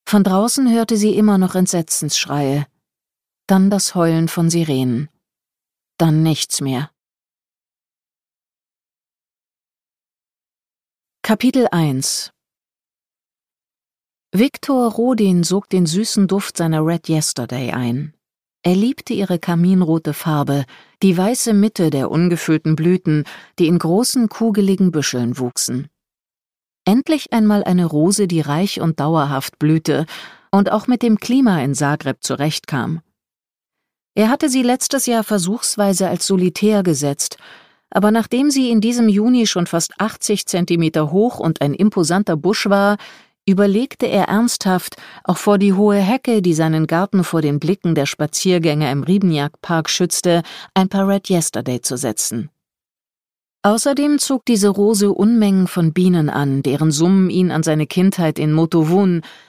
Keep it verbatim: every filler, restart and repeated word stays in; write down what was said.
Von draußen hörte sie immer noch Entsetzensschreie, dann das Heulen von Sirenen, dann nichts mehr. Kapitel eins. Viktor Rodin sog den süßen Duft seiner Red Yesterday ein. Er liebte ihre kaminrote Farbe, die weiße Mitte der ungefüllten Blüten, die in großen, kugeligen Büscheln wuchsen. Endlich einmal eine Rose, die reich und dauerhaft blühte und auch mit dem Klima in Zagreb zurechtkam. Er hatte sie letztes Jahr versuchsweise als Solitär gesetzt, aber nachdem sie in diesem Juni schon fast achtzig Zentimeter hoch und ein imposanter Busch war, überlegte er ernsthaft, auch vor die hohe Hecke, die seinen Garten vor den Blicken der Spaziergänger im Rybniak-Park schützte, ein paar Red Yesterday zu setzen. Außerdem zog diese Rose Unmengen von Bienen an, deren Summen ihn an seine Kindheit in Motovun,